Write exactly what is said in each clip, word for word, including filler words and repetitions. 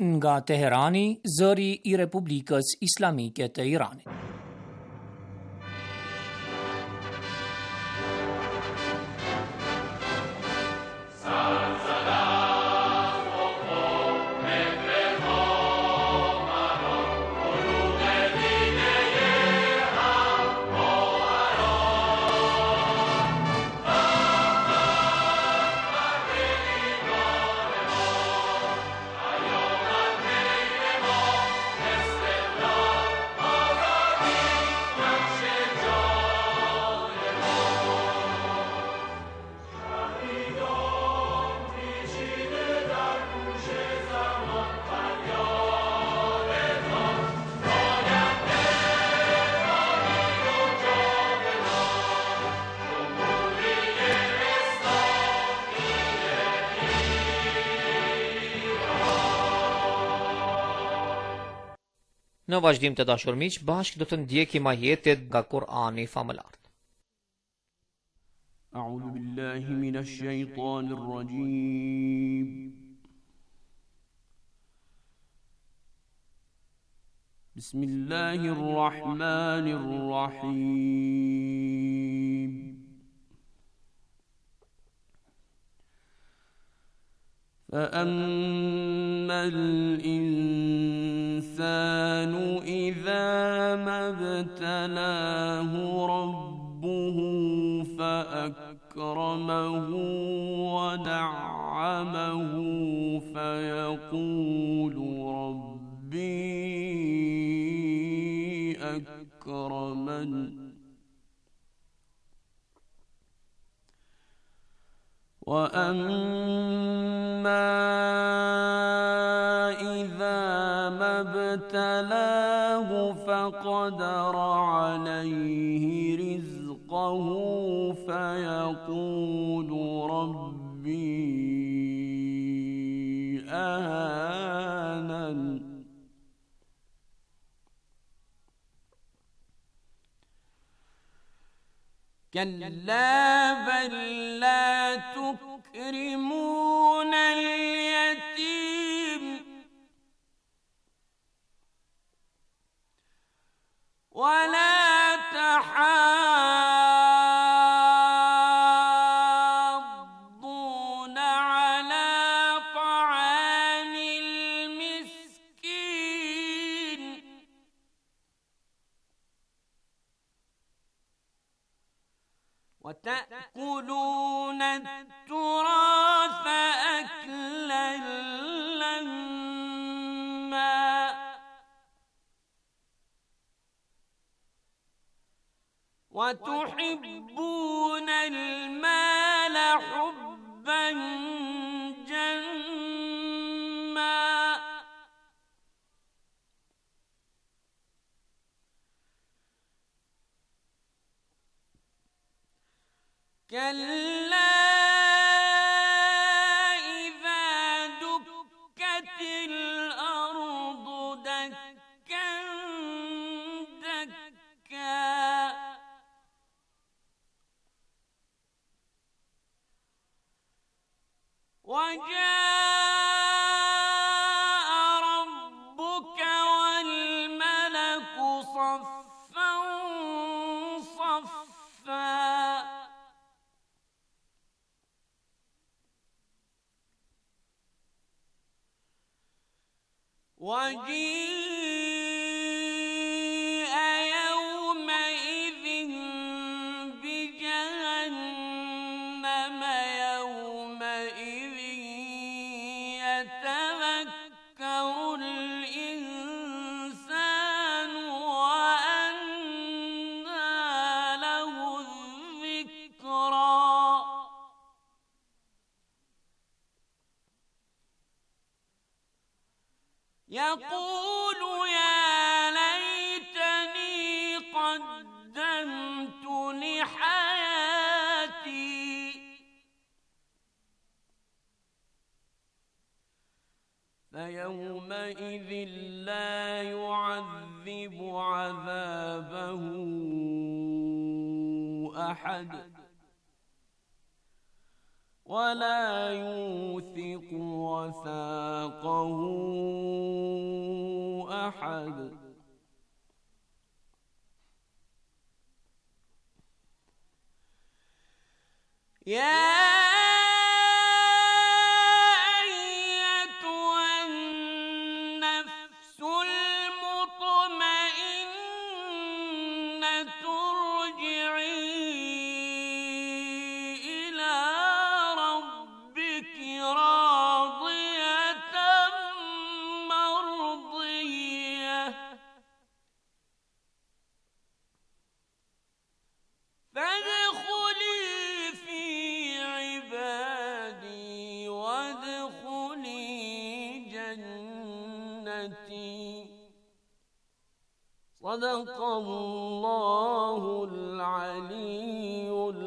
nga Teherani, zëri I Republikës Islamike të Iranit. Në vazhdim të dashur miq, bashkë do të ndjekim ajetet nga Kur'ani famëlar. A'udhu billahi minash shaitanir rajim. Bismillahir rahmanir rahim. فأما الإنسان إذا ما ابتلاه ربه فأكرمه ونعمه فيقول ربي أكرمن وأما إذا ما ابتلاه فقدر عليه رزقه فيقول ربي أهانن كلا بل لا تكرمون اليتيم ولا تحاضون على طعام المسكين وتأكلون التراث أكلا لما وتحبون المال حبا جما كلا إذا دكت الأرض دكا دكا وجاء ربك والملك صفا صفا وجيء يومئذ بجهنم يومئذ يتذكر الإنسان وأنى له الذكرى يقول يا ليتني قدمت لحياتي فيومئذ لا يعذب عذابه أحد ولا يوثق وثاقه أحد. يا صدق الله العلي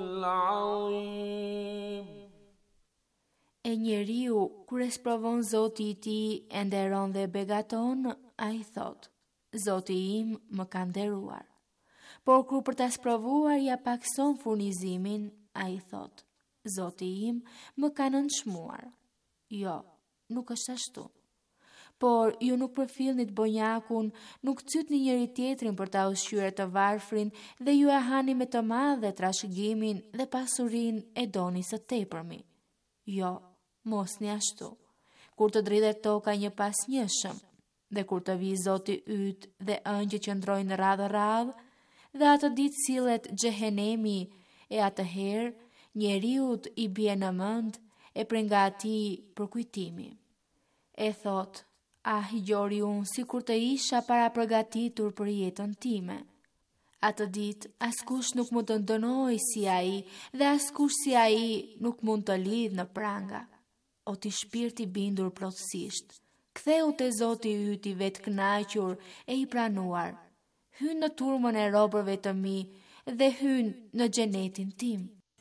العظيم. E njeriu, kur e sprovon Zoti i tij e nderon dhe begaton, ai thot: Zoti im më ka nderuar. Por kur për ta sprovuar ja pakson furnizimin, ai thot: Zoti im më ka nënçmuar. Jo, nuk është ashtu. Por ju nuk përfillni të bonjakun, nuk cytni njëri tjetrin për ta ushqyer të varfrin dhe ju e hani me të madhe trashëgimin dhe pasurinë e doni së tepërmi. Jo, mos një ashtu. Kur të dridhet toka një pas njëshëm, dhe kur të vi Zoti yt dhe ëngjë që ndrojnë radhë radhë, dhe atë ditë sillet xhehenemi, e atëherë njeriut i bie në mend e prej nga atij përkujtimi. E thot: Ah, gjori unë si kur të isha para përgatitur për jetën time. Atë ditë, askush nuk mund të ndënoj si ai dhe askush si ai nuk mund të lidh në pranga. O ti shpirti bindur plotësisht, ktheu te Zoti yt i vetë kënaqur e i pranuar. Hyn në turmën e robërve të mi dhe hyn në xhenetin tim.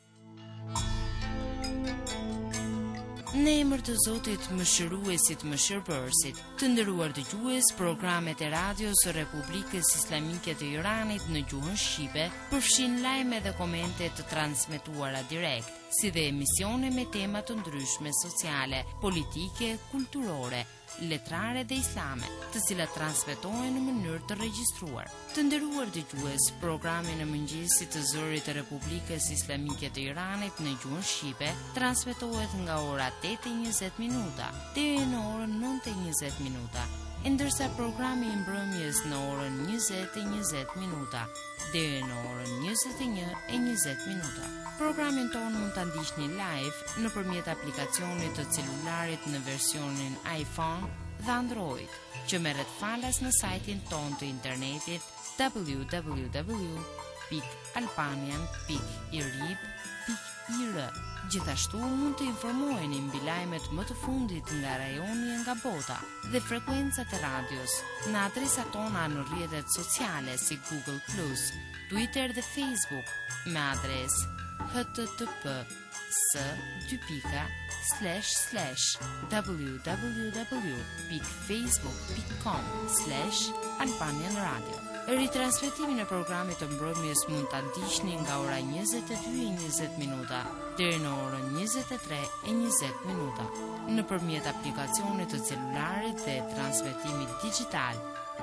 Në emër të Zotit Mëshiruesit Mëshirbërësit, të nderuar dëgjues, programet e radios së Republikës Islamike të Iranit në gjuhën shqipe përfshin lajme dhe komente të transmetuara direkt, si dhe emisione me tema të ndryshme sociale, politike, kulturore, letrare dhe islame, të cilat transmetohen në mënyrë të regjistruar. Të nderuar dëgjues, programi në mëngjesit të zërit të Republikës Islamike të Iranit në gjuhën shqipe transmetohet nga ora tetë e njëzet minuta deri në orën nëntë e njëzet minuta, ndërsa programi i mbrëmjes në orën njëzet e njëzet minuta deri në orën njëzet e një e njëzet minuta. Programin tonë mund të ndiqni live nëpërmjet aplikacionit të celularit në versionin iPhone dhe Android, që merret falas në sajtin ton të internetit w w w pikë albanian pikë i rib pikë i r. Gjithashtu mund të informoheni mbi lajmet më të fundit nga rajoni e nga bota dhe frekuencat e radios në adresat tona në rrjetet sociale si Google plus, Twitter dhe Facebook me adresë http s dy pika slash slash www pikë facebook pikë com slash albanian radio. Ritransmetimin e programit të mbrëmjes mund ta ndiqni nga ora njëzet e dy e njëzet minuta deri në orën njëzet e tre e njëzet minuta nëpërmjet aplikacionit të celularit dhe transmetimit digjital.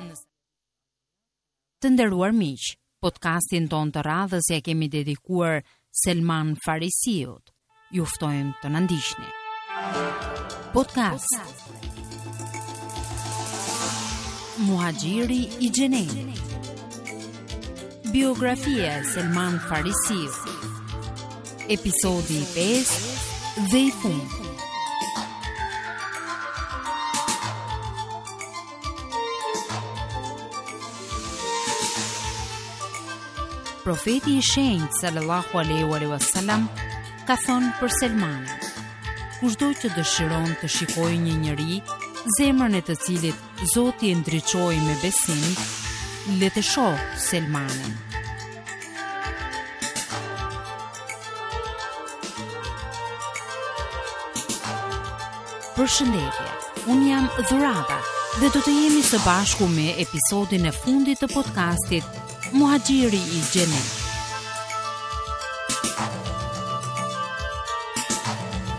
Të nderuar miq, podcastin ton të radhës ja kemi dedikuar Selman Farisiut. Ju ftojmë të na ndiqni. Podcast Muhaxhiri i xhenetit. Biografia e Selman Farisiut. Episodi i pesë dhe i fundit. Profeti i shenjtë sallallahu alaihi wasallam ka thonë për Selmanin: kushdo që dëshiron të shikojë një njeri, zemrën e të cilit Zoti e ndriçoi me besim, le të shohë Selmanin. Përshëndetje, unë jam Dhurata dhe do të jemi së bashku me episodin e fundit të podcastit Muhaxhiri i xhenetit.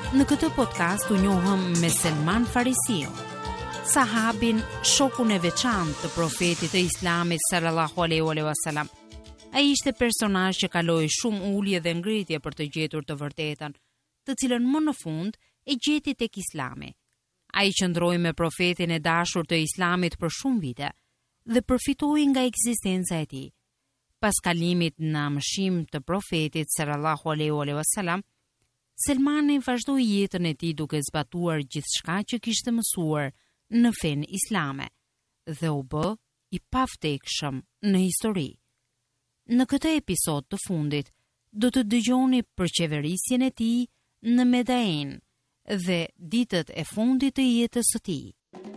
Në këtë podcast u njohëm me Selman Farisiu, sahabin, shokun e veçantë të profetit të Islamit sallallahu alaihi wasallam. Ai ishte personazh që kaloi shumë ulje dhe ngritje për të gjetur të vërtetën, të cilën më në fund e gjeti tek Islami. Ai qëndroi me profetin e dashur të Islamit për shumë vite dhe përfitoi nga ekzistenca e tij. Pas kalimit në amëshim të profetit sallallahu alaihi wasallam, Selmani vazhdoi jetën e tij duke zbatuar gjithçka që kishte mësuar në fen islame dhe u bë i pavdekshëm në histori. Në këtë episod të fundit do të dëgjoni për qeverisjen e tij në Medain dhe ditët e fundit të jetës së tij.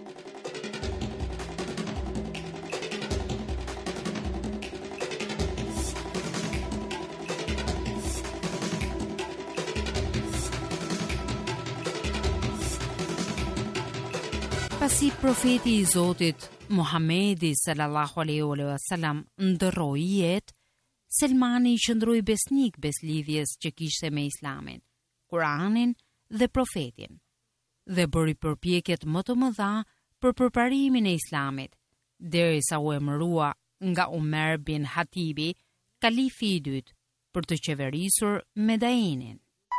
Pasi profeti i Zotit Muhamedi sallallahu alaihi wasallam ndërroi jetë, Selmani qëndroi besnik beslidhjes që kishte me Islamin, Kur'anin dhe profetin, dhe bëri përpjekjet më të mëdha për përparimin e Islamit, derisa u emërua nga Umer bin Hatibi, kalifi i dytë, për të qeverisur Medainin.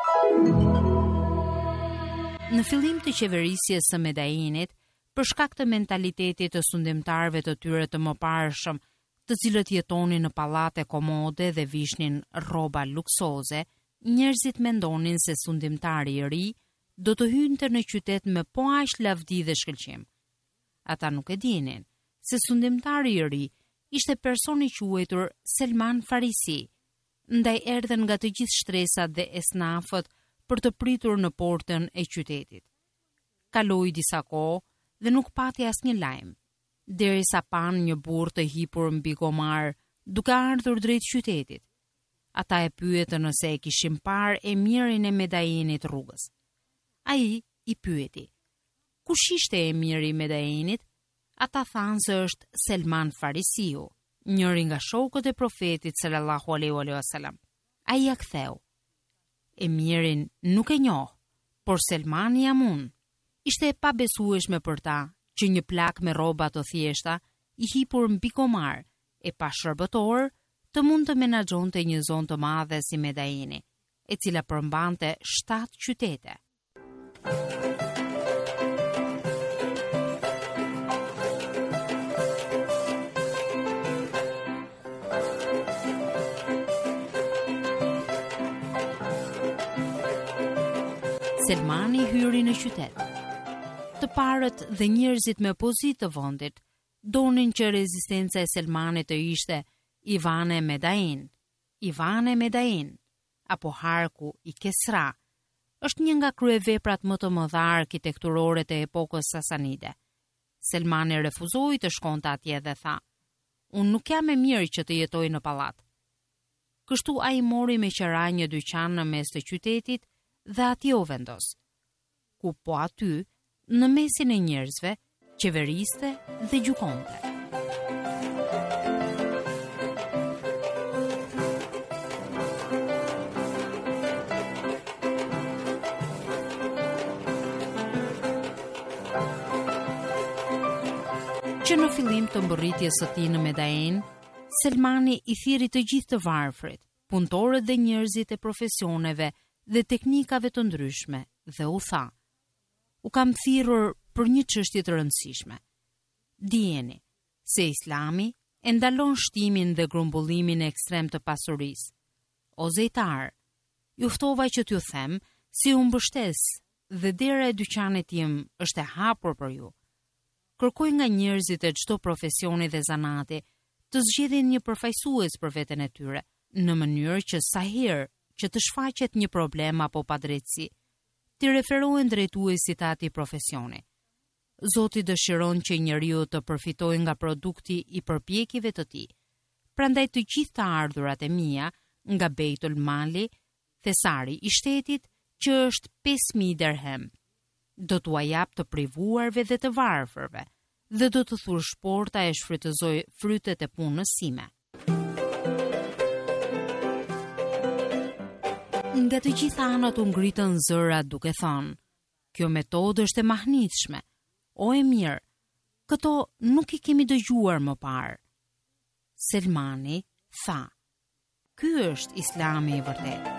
Në fillim të qeverisjes së Medainit, për shkak të mentalitetit të sundimtarëve të tyre të mëparshëm, të cilët jetonin në pallate komode dhe vishnin rroba luksoze, njerëzit mendonin se sundimtari i ri do të hynte në qytet me po aq lavdi dhe shkëlqim. Ata nuk e dinin se sundimtari i ri ishte personi i quajtur Selman Farisi, ndaj erdhen nga të gjithë shtresat dhe esnafët për të pritur në portën e qytetit. Kaloi disa kohë dhe nuk pati asnjë lajm, derisa pan një burr të hipur mbi gomar, duke ardhur drejt qytetit. Ata e pyetën nëse e kishin parë emirin e Medainit rrugës. Ai i pyeti: "Kush ishte emiri i Medainit?" Ata thanë se është Selman Farisiu, njëri nga shokët e profetit sallallahu alaihi wasallam. Ai ja ktheu: "Emirin nuk e njoh, por Selmani jam unë." Ishte e pabesueshme për ta që një plak me rroba të thjeshta, i hipur mbi gomar, e pa shërbëtor, të mund të menaxhonte një zonë të madhe si Medaini, e cila përmbante shtatë qytete. Selmani hyri në qytet. Të parët dhe njerëzit me pozitë të vendit donin që rezistenca e Selmanit të ishte Ivane Medain. Ivane Medain, apo Harku i Kesra, është një nga kryeveprat më të mëdha arkitekturore të epokës sasanide. Selmani refuzoi të shkonte atje dhe tha: "Unë nuk jam e mirë që të jetoj në pallat." Kështu ai mori me qira një dyqan në mes të qytetit dhe atje u vendos, ku po aty, në mesin e njerëzve, qeveriste dhe gjykonte. Që në fillim të mbërritjes së tij në Medain, Selmani i thiri të gjithë të varfrit, punëtorët dhe njerëzit e profesioneve dhe teknikave të ndryshme, dhe u tha: "U kam thirrur për një çështje të rëndësishme. Dijeni se Islami e ndalon shtimin dhe grumbullimin e ekstrem të pasurisë. O zejtar, ju ftova që t'ju them si u mbështes dhe dera e dyqanit tim është e hapur për ju. Kërkoj nga njerëzit e çdo profesioni dhe zanati të zgjedhin një përfaqësues për veten e tyre, në mënyrë që sa herë që të shfaqet një problem apo padrejtësi, të referohen drejtuesit të atij profesioni. Zoti dëshiron që njeriu të përfitojë nga produkti i përpjekjeve të tij. Prandaj të gjithë të ardhurat e mia nga Beitul Mali, thesari i shtetit, që është pesë mijë dirhem, do t'ua jap të privuarve dhe të varfërve, dhe do të thurë shporta e shfrytëzoj frytet e punës sime." Nga të gjitha anët u ngritën zëra duke thënë, kjo metodë është e mahnitshme, o e mirë, këto nuk i kemi dëgjuar më parë. Selmani tha, ky është Islami i vërtetë.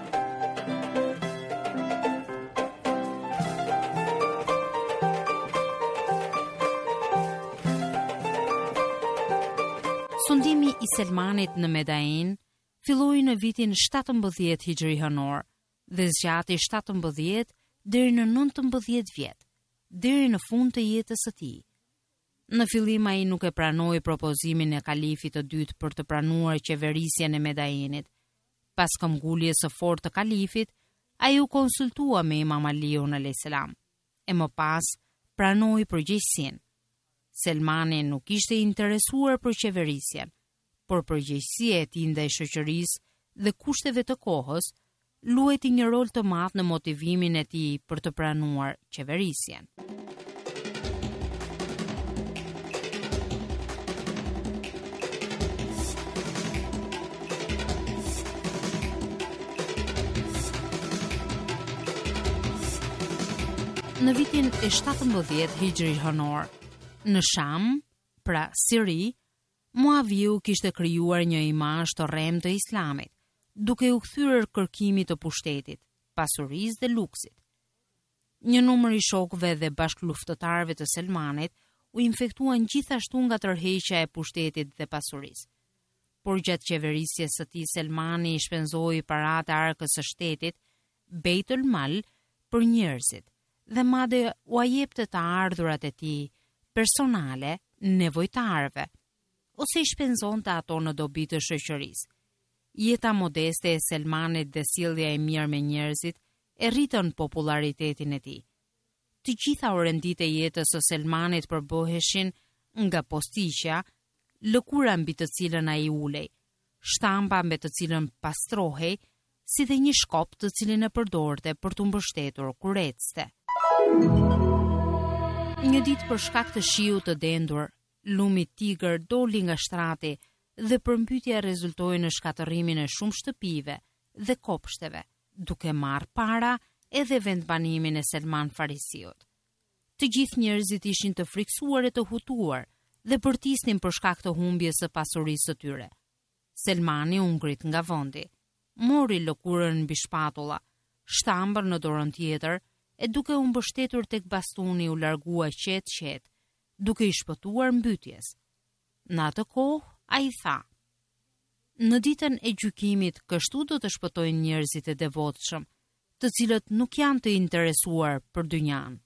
Sundimi i Selmanit në Medain filloi në vitin shtatëmbëdhjetë hijri hënor dhe zgjati shtatëmbëdhjetë deri në nëntëmbëdhjetë vjet, deri në fund të jetës së tij. Në fillim ai nuk e pranoi propozimin e kalifit të dytë për të pranuar qeverisjen e Medainit. Pas këmbguljes së fortë të kalifit, ai u konsultua me Imam Aliun alayhis salam e më pas pranoi përgjegjësinë. Selmani nuk ishte interesuar për qeverisjen, por përgjegjësia e tij ndaj shoqërisë dhe kushteve të kohës luajti një rol të madh në motivimin e tij për të pranuar qeverisjen. Në vitin e shtatëmbëdhjetë hijri hënor, në Sham, pra Siri, Muaviu kishte krijuar një imazh të rrem të Islamit, duke u kthyer kërkimit të pushtetit, pasurisë dhe luksit. Një numër i shokëve dhe bashkëluftëtarëve të Selmanit u infektuan gjithashtu nga tërheqja e pushtetit dhe pasurisë. Por gjatë qeverisjes së tij Selmani i shpenzoi paratë e arkës së shtetit, Beitul Mal, për njerëzit dhe madje u ajepte të ardhurat e tij personale nevojtarëve, ose i shpenzonte ato në dobi të shoqërisë. Jeta modeste e Selmanit dhe sjellja e mirë me njerëzit e rritën popularitetin e tij. Të gjitha orëndit e jetës së Selmanit përbëheshin nga postiqja, lëkura mbi të cilën ai ulej, shtampa me të cilën pastrohej, si dhe një shkop të cilin e përdorte për të mbështetur kur ecte. Një ditë për shkak të shiut të dendur, lumi tigër doli nga shtrati dhe përmbytja rezultoi në shkatërrimin e shumë shtëpive dhe kopshteve, duke marrë para edhe vendbanimin e Selman Farisiut. Të gjithë njerëzit ishin të friksuar e të hutuar dhe bërtisnin për shkak të humbjes së pasurisë së tyre. Selmani u ngrit nga vendi, mori lëkurën mbi shpatulla, shtambën në dorën tjetër, e duke u mbështetur tek bastuni u largua qet-qet, duke i shpëtuar mbytjes. Në atë kohë, ai tha, në ditën e gjykimit kështu do të shpëtojnë njerëzit e devotshëm, të cilët nuk janë të interesuar për dynjan.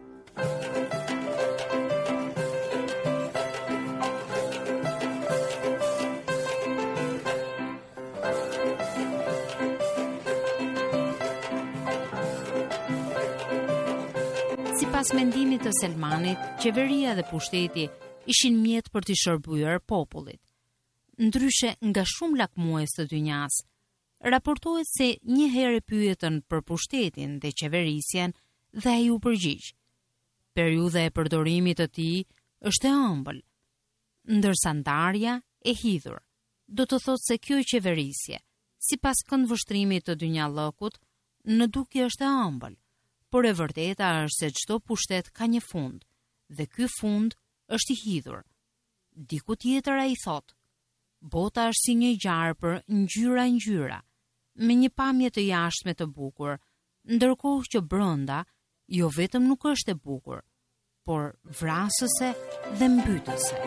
Pas mendimit të Selmanit, qeveria dhe pushteti ishin mjet për të shërbyer popullit. Ndryshe nga shumë lakmues të dynjas, raportohet se një herë pyetën për pushtetin dhe qeverisjen dhe ai u përgjigj. Periudha e përdorimit të tij është e ëmbël, ndërsa ndarja e hidhur. Do të thotë se kjo qeverisje, sipas këndvështrimit të dynjallëkut, në dukje është e ëmbël. Por e vërteta është se çdo pushtet ka një fund, dhe ky fund është i hidhur. Diku tjetër ai thot, bota është si një gjarpër ngjyra ngjyra, me një pamje të jashtme të bukur, ndërkohë që brenda jo vetëm nuk është e bukur, por vrasëse dhe mbytëse.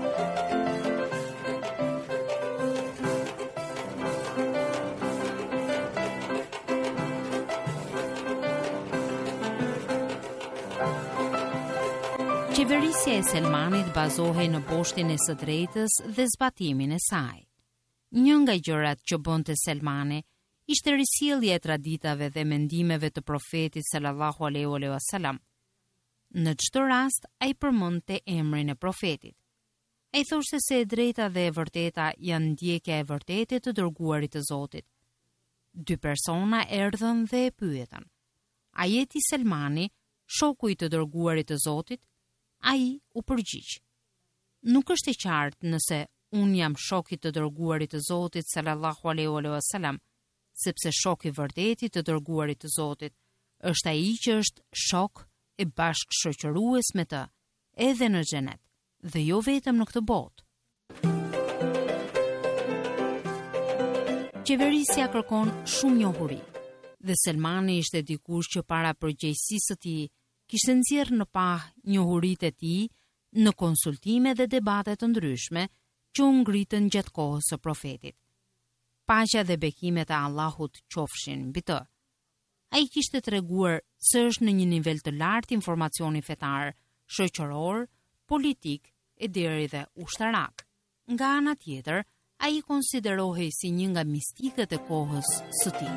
Qeverisja e Selmanit bazohej në boshtin e së drejtës dhe zbatimin e saj. Një nga gjërat që bënte Selmani ishte risjellja e traditave dhe mendimeve të profetit sallallahu alaihi wasallam. Në çdo rast ai përmendte emrin e profetit. Ai thoshte se e drejta dhe e vërteta janë ndjekja e vërtetë të dërguarit të Zotit. Dy persona erdhën dhe e pyetën: "A je ti Selmani, shoku i të dërguarit të Zotit?" Ai u përgjigj: "Nuk është e qartë nëse unë jam shoku i të dërguarit të Zotit sallallahu alaihi wasallam, sepse shok i vërtetit të dërguarit të Zotit është ai që është shok e bashkëshoqërues me të, edhe në xhenet, dhe jo vetëm në këtë botë. Qeverisja kërkon shumë njohuri, dhe Selmani ishte dikush që para përgjegjësisë së tij kishte nxjerrë në pah njohuritë e tij në konsultime dhe debate të ndryshme që u ngritën gjatë kohës së profetit. Paqja dhe bekimet e Allahut qofshin mbi të. Ai kishte treguar se është në një nivel të lartë informacioni fetar, shoqëror, politik e deri dhe ushtarak. Nga ana tjetër, ai konsiderohej si një nga mistikët e kohës së tij.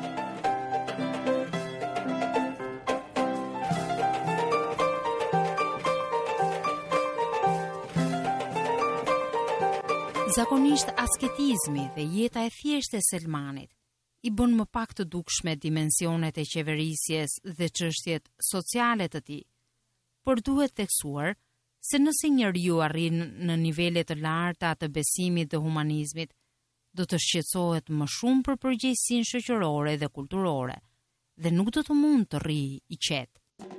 Zakonisht asketizmi dhe jeta e thjeshtë e Selmanit i bën më pak të dukshme dimensionet e qeverisjes dhe çështjet sociale të tij. Por duhet theksuar se nëse njeriu arrin në nivele të larta të besimit dhe humanizmit, do të shqetësohet më shumë për përgjegjësinë shoqërore dhe kulturore, dhe nuk do të mund të rrijë i qetë.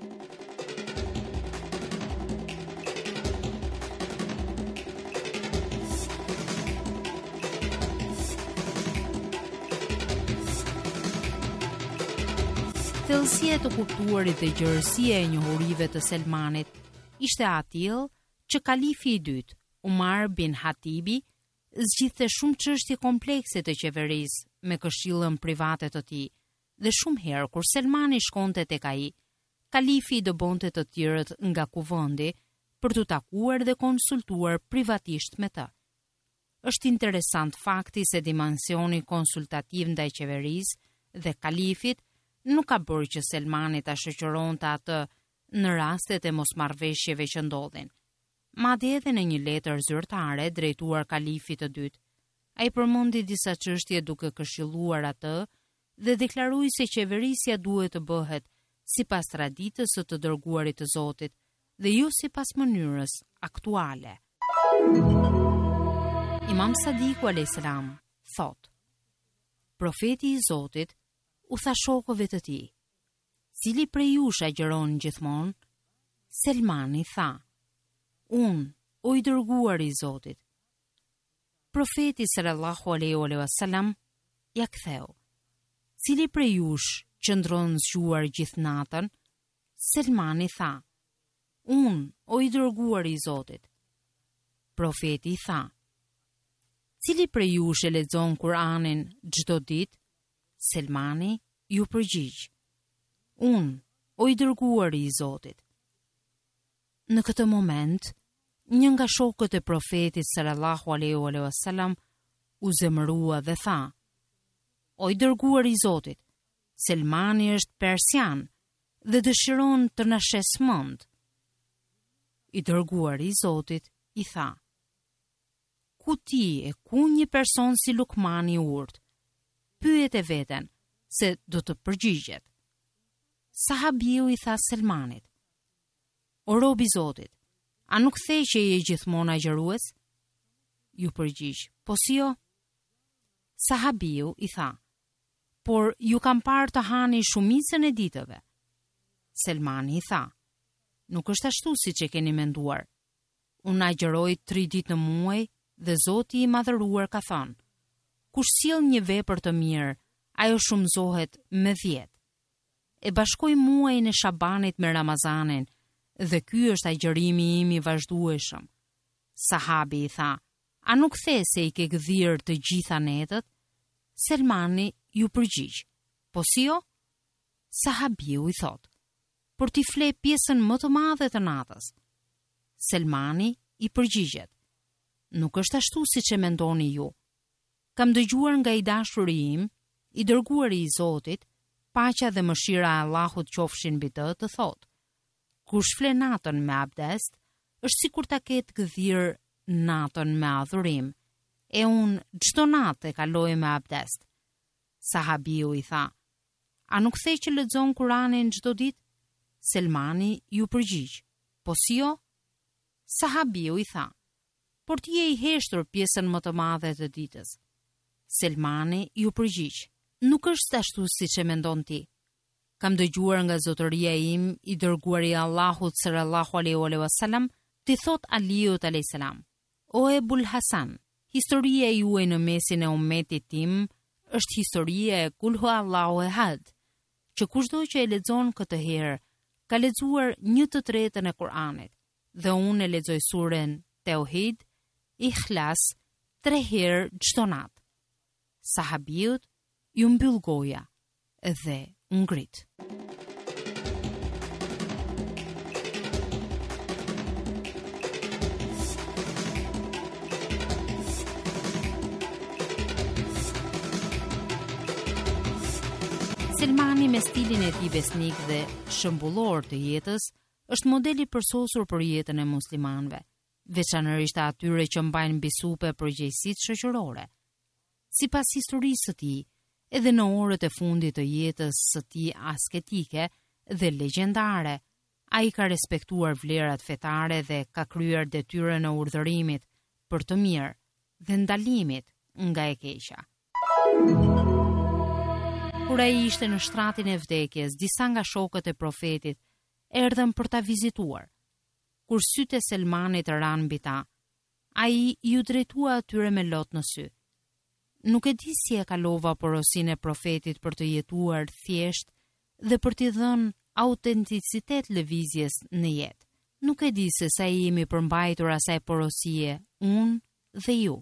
Thellësia të kuptuarit dhe gjerësia e njohurive të Selmanit ishte atill që kalifi i dytë, Umar bin Hatibi, zgjidhte shumë çështje komplekse të qeverisë me këshillën private të tij, dhe shumë herë kur Selmani shkonte tek ai, kalifi i dëbonte të tjerët nga kuvendi për të takuar dhe konsultuar privatisht me të. Është interesant fakti se dimensioni konsultativ ndaj qeverisë dhe kalifit nuk ka bërë që Selmani ta shoqëronte atë në rastet e mosmarrveshjeve që ndodhin. Madje edhe në një letër zyrtare drejtuar kalifit të dytë, ai përmendi disa çështje duke këshilluar atë dhe deklaroi se qeverisja duhet të bëhet sipas traditës së të dërguarit të Zotit dhe jo sipas mënyrës aktuale. Imam Sadiku alayhis salam thot: Profeti i Zotit u tha shokëve të tij: Cili prej jush agjeron gjithmonë? Selmani tha: Unë, o i dërguar i Zotit. Profeti sallallahu alaihi wasallam ja ktheu: Cili prej jush qëndron zgjuar gjithë natën? Selmani tha: Unë, o i dërguar i Zotit. Profeti tha: Cili prej jush e lexon Kur'anin çdo ditë? Selmani ju përgjigj: Unë, o i dërguari i Zotit. Në këtë moment, një nga shokët e profetit sallallahu alaihi wasallam u zemërua dhe tha: O i dërguari i Zotit, Selmani është persian dhe dëshiron të na shes mend. I dërguari i Zotit i tha: Ku ti e ku një person si Lukmani urt? Pyet e veten se do të përgjigjet. Sahabiu i tha Selmanit: O robi i Zotit, a nuk the që je gjithmonë agjërues? Ju përgjigj: Po si jo? Sahabiu i tha: Por ju kam parë të hani shumicën e ditëve. Selmani i tha: Nuk është ashtu siç e keni menduar. Unë agjëroj tri ditë në muaj dhe Zoti i madhëruar ka thënë: Kush sjell një vepër të mirë, ajo shumëzohet me dhjetë. E bashkoj muajin e Shabanit me Ramazanin, dhe ky është agjërimi im i vazhdueshëm. Sahabi i tha: A nuk the se i ke gdhirë të gjitha netët? Selmani ju përgjigj: Po si jo? Sahabiu i thot: Por ti fle pjesën më të madhe të natës. Selmani i përgjigjet: Nuk është ashtu siç e mendoni ju. Kam dëgjuar nga i dashuri im, i dërguari i Zotit, paqja dhe mëshira e Allahut qofshin mbi të, të thotë: Kush fle natën me abdest, është sikur ta ketë gdhirë natën me adhurim, e unë çdo natë e kaloj me abdest. Sahabiu i tha: A nuk the që lexon Kur'anin çdo ditë? Selmani ju përgjigj: Po si jo? Sahabiu i tha: Por ti je i heshtur pjesën më të madhe të ditës. Selmani ju përgjigj: nuk është ashtu siç e mendon ti. Kam dëgjuar nga zotëria im i dërguari i Allahut sallallahu alaihi wasallam ti thot Aliut alayhis salam: O Ebul Hasan, historia juaj në mesin e ummetit tim është historia e Kul hu Allahu ehad, që kushdo që e lexon këtë herë ka lexuar një të tretën e Kur'anit, dhe unë e lexoj surën Tauhid, Ikhlas tre herë çdo natë. Sahabiut ju mbyll goja dhe u ngrit. Selmani me stilin e tij besnik dhe shëmbullor të jetës është modeli përsosur për jetën e muslimanëve, veçanërisht atyre që mbajnë mbi supe përgjegjësitë shoqërore. Sipas historisë së tij, edhe në orët e fundit të jetës së tij asketike dhe legjendare, ai ka respektuar vlerat fetare dhe ka kryer detyrën e urdhërimit për të mirë dhe ndalimit nga e keqja. Kur ai ishte në shtratin e vdekjes, disa nga shokët e profetit erdhën për ta vizituar. Kur sytë e Selmanit ranë mbi ta, ai ju drejtua atyre me lot në sy. Nuk e di si e kalova porosinë e profetit për të jetuar thjesht dhe për t'i dhënë autenticitet lëvizjes në jetë. Nuk e di se sa i jemi përmbajtur asaj porosie, unë dhe ju.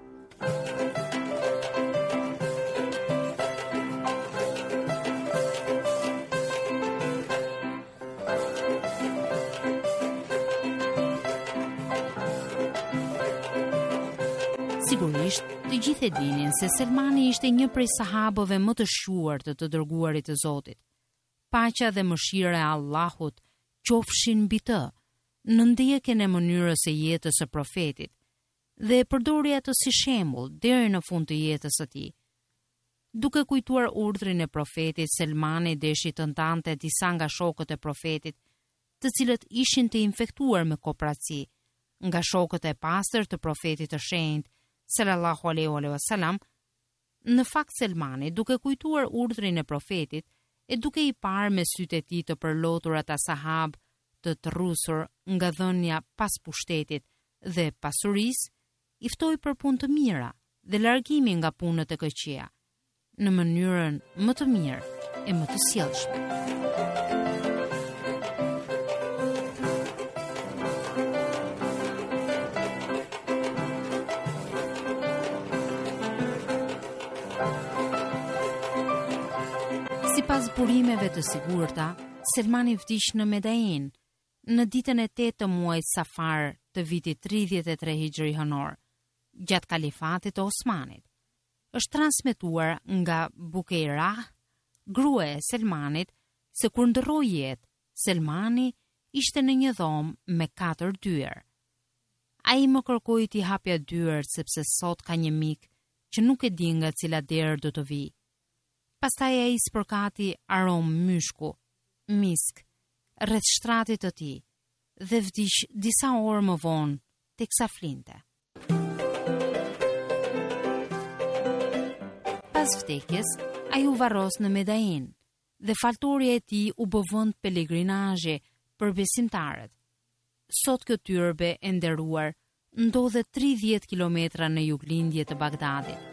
Sigurisht, të gjithë e dinin se Selmani ishte një prej sahabëve më të shuar të të dërguarit të Zotit. Paqja dhe mëshira e Allahut qofshin mbi të, në ndjekjen e mënyrës së jetës së profetit, dhe e përdori atë si shembull deri në fund të jetës së tij. Duke kujtuar urdhrin e profetit, Selmani deshi të ndante disa nga shokët e profetit, të cilët ishin të infektuar me kopraci, nga shokët e pastër të profetit të shenjtë sallallahu alaihi wasallam. Në fakt, Selmani, duke kujtuar urdhrin e profetit e duke i parë me sytë e tij të përlotur ata sahab të tërrusur nga dhënia pas pushtetit dhe pasurisë, i ftoi për punë të mira dhe largimi nga punët e këqija, në mënyrën më të mirë e më të sjellshme. Sipas burimeve të sigurta, Selmani vdiq në Medain në ditën e tetë të muajit Safar të vitit tridhjetë e tre hijri hënor, gjatë kalifatit të Osmanit. Është transmetuar nga Bukeirah, gruaja e Selmanit, se kur ndroi jetë, Selmani ishte në një dhomë me katër dyer. Ai më kërkoi t'i hapja dyert sepse sot ka një mik që nuk e di nga cila derë do të vijë. Pastaj ai spërkati aromë myshku, misk, rreth shtratit të tij dhe vdiq disa orë më vonë teksa flinte. Pas vdekjes, ai u varros në Medain dhe faltoria e tij u bë vend pelegrinazhi për besimtarët. Sot kjo tyrbe e nderuar ndodhet tridhjetë kilometra në juglindje të Bagdadit.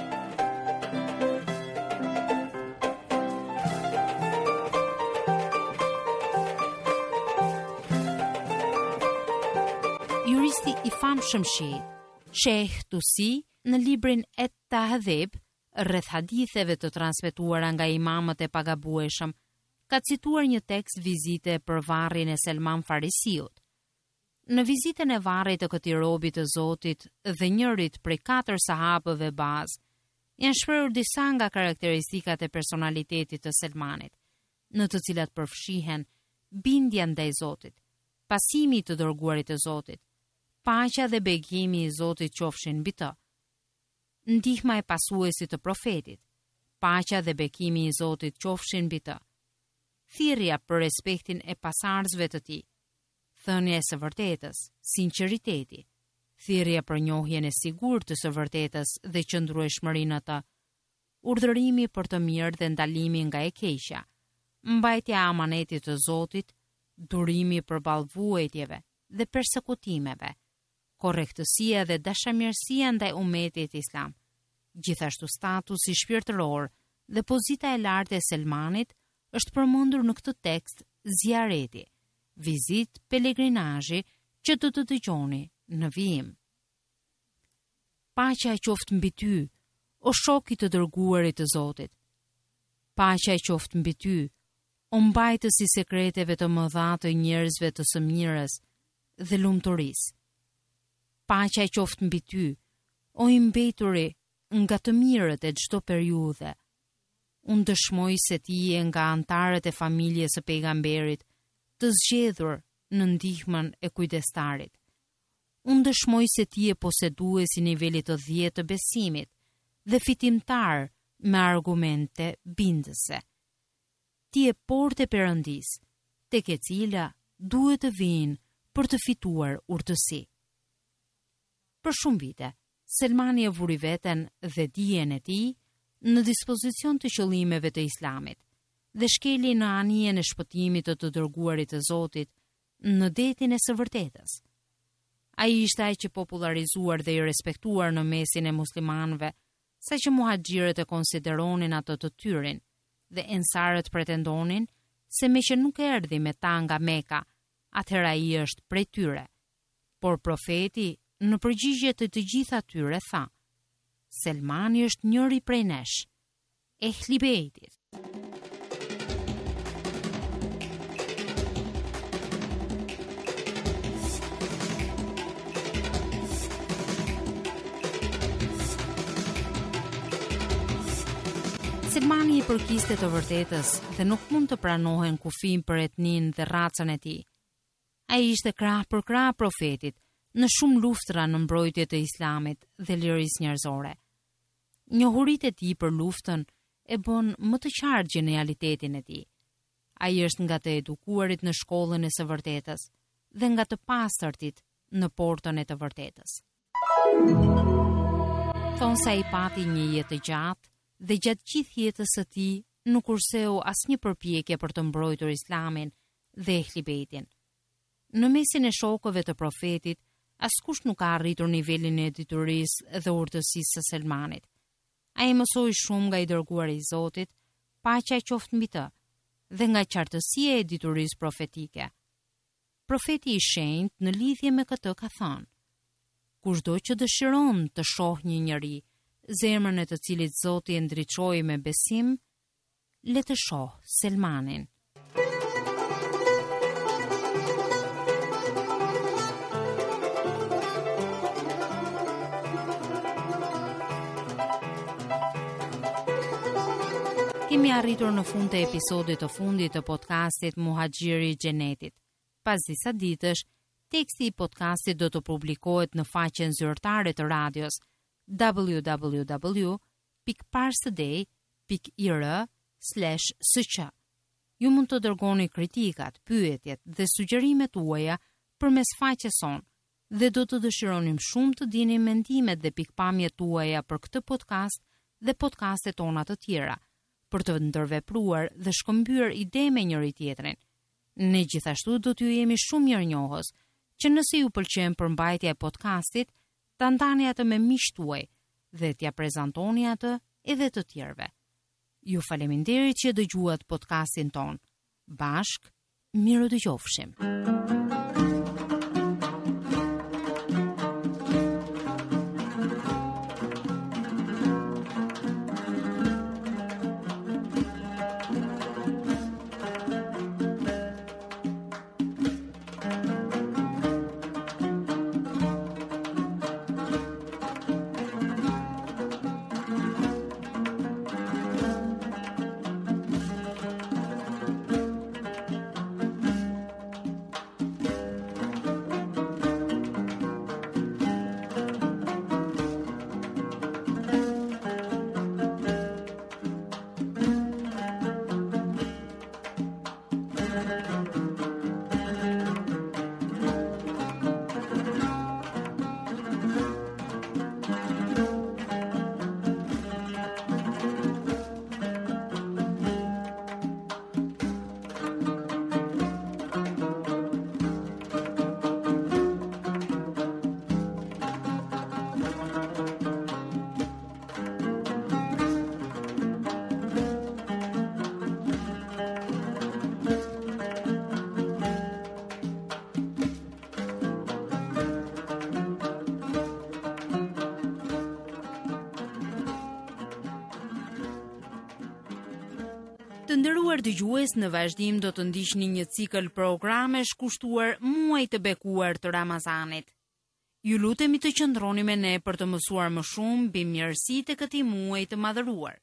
Juristi i famshëm shiit, Sheikh Tusi, në librin Et Tahdhib, rreth haditheve të transmetuara nga imamët e pagabueshëm, ka cituar një tekst vizite për varrin e Selman Farisiut. Në vizitën e varrit të këtij robi të Zotit dhe njërit prej katër sahabëve bazë, janë shprehur disa nga karakteristikat e personalitetit të Selmanit, në të cilat përfshihen bindja ndaj Zotit, pasimi i të dërguarit të Zotit, paqja dhe begimi i Zotit qofshin mbi të, ndihma e pasuesit të profetit, paqja dhe bekimi i Zotit qofshin mbi të, thirrja për respektin e pasardhësve të tij, thënia e së vërtetës, sinqeriteti, thirrja për njohjen e sigurt të së vërtetës dhe qëndrueshmërinë në të, urdhërimi për të mirë dhe ndalimi nga e keqja, mbajtja e amanetit të Zotit, durimi përballë vuajtjeve dhe persekutimeve, korrektësia dhe dashamirësia ndaj ummetit islam. Gjithashtu statusi shpirtëror dhe pozita e lartë e Selmanit është përmendur në këtë tekst zjareti, vizit pelegrinazhi që do të dëgjoni në vijim. Paqja qoftë mbi ty, o shok i të dërguarit të Zotit. Paqja qoftë mbi ty, o mbajtës i sekreteve të mëdha të njerëzve të së mirës dhe lumturisë. Paqja qoftë mbi ty, o i mbeturi nga të mirët e çdo periudhe. Unë dëshmoj se ti je nga antarët e familjes së pejgamberit, të zgjedhur në ndihmën e kujdestarit. Unë dëshmoj se ti je posedues i nivelit të dhjetë të besimit dhe fitimtar me argumente bindëse. Ti je portë e Perëndis, tek e cila duhet të vinë për të fituar urtësi. Për shumë vite, Selmani e vuri veten dhe dijen e tij në dispozicion të qëllimeve të Islamit dhe shkeli në anijen e shpëtimit të të dërguarit të Zotit në detin e së vërtetës. Ai ishte ai që popularizuar dhe i respektuar në mesin e muslimanëve, saqë muhaxhirët e konsideronin atë të tyrin dhe ensarët pretendonin se me që nuk erdhi me ta nga Meka, atëherë ai është prej tyre. Por profeti në përgjigje të të gjitha tyre tha: Selmani është njëri prej nesh, Ehli Bejtit. Selmani i përkiste të vërtetës dhe nuk mund të pranohen kufim për etnin dhe racën e tij. Ai ishte krah për krah profetit në shumë luftra në mbrojtje të Islamit dhe lirisë njerëzore. Njohuritë e tij për luftën e bën më të qartë genialitetin e tij. Ai është nga të edukuarit në shkollën e së vërtetës dhe nga të pastërtit në portën e të vërtetës. Thonë se ai pati një jetë të gjatë dhe gjatë gjithë jetës së tij nuk kurseu asnjë përpjekje për të mbrojtur Islamin dhe Ehli Bejtin. Në mesin e shokëve të profetit, askush nuk ka arritur nivelin e diturisë dhe urtësisë së Selmanit. Ai mësoi shumë nga i dërguari i Zotit, paqja qoftë mbi të, dhe nga qartësia e diturisë profetike. Profeti i shenjtë në lidhje me këtë ka thënë: kushdo që dëshiron të shohë një njeri, zemrën e të cilit Zoti e ndriçoi me besim, le të shohë Selmanin. Kemi arritur në fund të episodit të fundit të podcastit Muhaxhiri i Xhenetit. Pas disa ditësh, teksti i podcastit do të publikohet në faqen zyrtare të radios w w w pikë parstoday pikë i r slash s q. Ju mund të dërgoni kritikat, pyetjet dhe sugjerimet tuaja përmes faqes sonë dhe do të dëshironim shumë të dini mendimet dhe pikpamjet tuaja për këtë podcast dhe podcastet tona të tjera, për të ndërvepruar dhe shkëmbyer ide me njëri tjetrin. Ne gjithashtu do t'ju jemi shumë mirënjohës që nëse ju pëlqen përmbajtja e podcastit, ta ndani atë me miqtë tuaj dhe t'ja prezantoni atë edhe të tjerëve. Ju faleminderit që dëgjuat podcastin ton. Bashk, miru dëgjofshim. Të nderuar dëgjues, në vazhdim do të ndiqni një cikël programesh kushtuar muajit të bekuar të Ramazanit. Ju lutemi të qëndroni me ne për të mësuar më shumë mbi mirësitë e këtij muaji të madhëruar.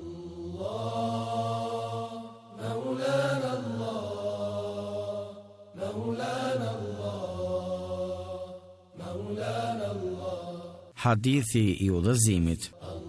Allah, Maulana Allah, Maulana Allah, Maulana Allah. Hadithi i udhëzimit.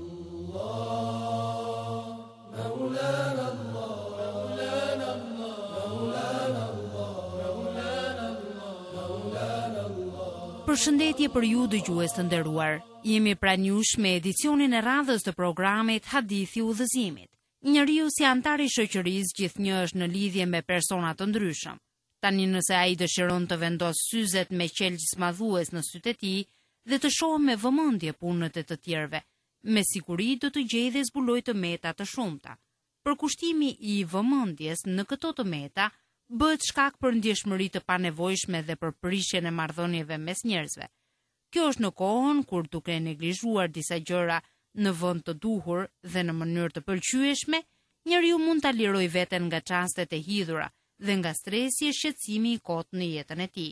Përshëndetje për ju dëgjues të nderuar. Jemi pranë jush me edicionin e radhës të programit Hadithi i udhëzimit. Njeriu si antar i shoqërisë gjithnjë është në lidhje me persona të ndryshëm. Tani nëse ai dëshiron të vendosë syzet me qelgjismadhues në sytë e tij dhe të shohë me vëmendje punët e të tjerëve, me siguri do të gjejë dhe zbulojë të meta të shumta. Përkushtimi i vëmendjes në këto të meta bëhet shkak për ndjeshmëri të panevojshme dhe për prishjen e marrëdhënieve mes njerëzve. Kjo është në kohën kur duke neglizhuar disa gjëra në vend të duhur dhe në mënyrë të pëlqyeshme, njeriu mund ta lirojë veten nga çastet e hidhura dhe nga stresi e shqetësimi i kotë në jetën e tij.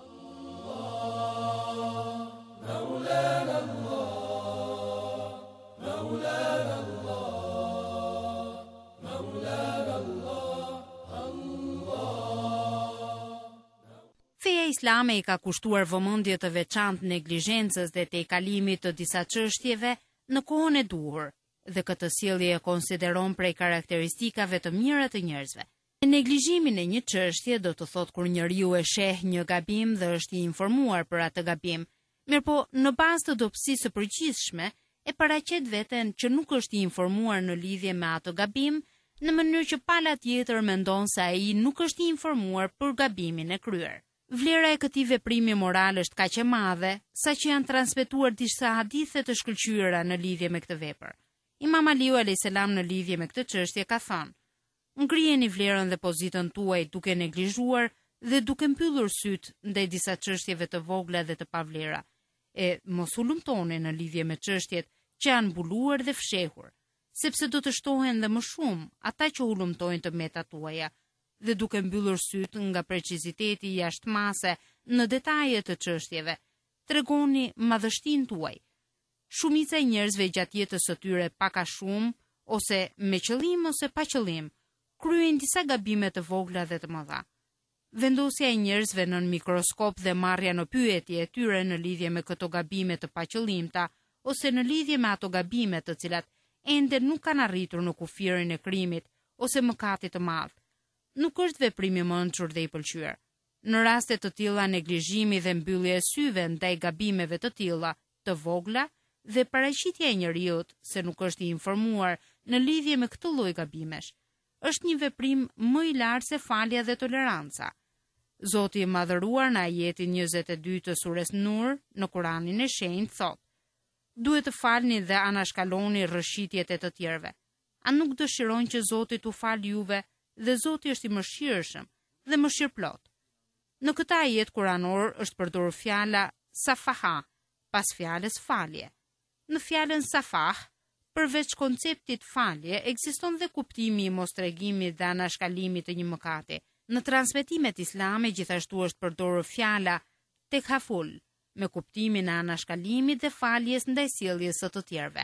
Feja islame i ka kushtuar vëmendje të veçantë neglizhencës dhe tejkalimit të disa çështjeve në kohën e duhur, dhe këtë sjellje e konsideron prej karakteristikave të mira të njerëzve. Neglizhimi në një çështje do të thotë kur njeriu e sheh një gabim dhe është i informuar për atë gabim, mirëpo në bazë të dobësisë së përgjithshme e paraqet veten që nuk është i informuar në lidhje me atë gabim, në mënyrë që pala tjetër mendon se ai nuk është i informuar për gabimin e kryer. Vlera e këtij veprimi moral është kaq e madhe, saqë janë transmetuar disa hadithe të shkëlqyera në lidhje me këtë vepër. Imam Aliu alayhis salam në lidhje me këtë çështje ka thënë: "Ngrijeni vlerën dhe pozitën tuaj duke neglizhuar dhe duke mbyllur syt ndaj disa çështjeve të vogla dhe të pavlera, e mos u lumtoni në lidhje me çështjet që janë mbuluar dhe fshehur, sepse do të shtohen dhe më shumë ata që u lumtojnë të metat tuaja, dhe duke mbyllur syt nga preciziteti jashtëmase në detajet të çështjeve, tregoni madhështinë tuaj. Shumica e njerëzve gjatë jetës së tyre pak a shumë, ose me qëllim ose pa qëllim, kryejnë disa gabime të vogla dhe të mëdha. Vendosja e njerëzve nën mikroskop dhe marrja në pyetje e tyre në lidhje me këto gabime të paqëllimta, ose në lidhje me ato gabime të cilat ende nuk kanë arritur në kufirin e krimit ose mëkatit të madh, nuk është veprim i mençur dhe i pëlqyer. Në raste të tilla, neglizhimi dhe mbyllja e syve ndaj gabimeve të tilla, të vogla, dhe paraqitja e njeriu se nuk është i informuar në lidhje me këtë lloj gabimesh, është një veprim më i lartë se falja dhe toleranca. Zoti i madhëruar në ajetin njëzet e dy të sures Nur në Kuranin e shenjtë thotë: "Duhet të falni dhe anashkaloni rrëshitjet e të tjerëve. A nuk dëshiron që Zoti t'u falë juve dhe Zoti është i mëshirshëm dhe mëshirëplot." Në këtë ajet kuranor është përdorur fjala safaha pas fjalës falje. Në fjalën safah, përveç konceptit falje, ekziston dhe kuptimi i mostregimit dhe anashkalimit të një mëkati. Në transmetimet islame gjithashtu është përdorur fjala tekhaful, me kuptimin e anashkalimit dhe faljes ndaj sjelljes së të tjerëve.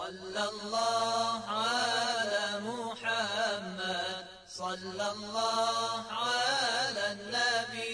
Sallallahu ala Muhammad, sallallahu ala nabi,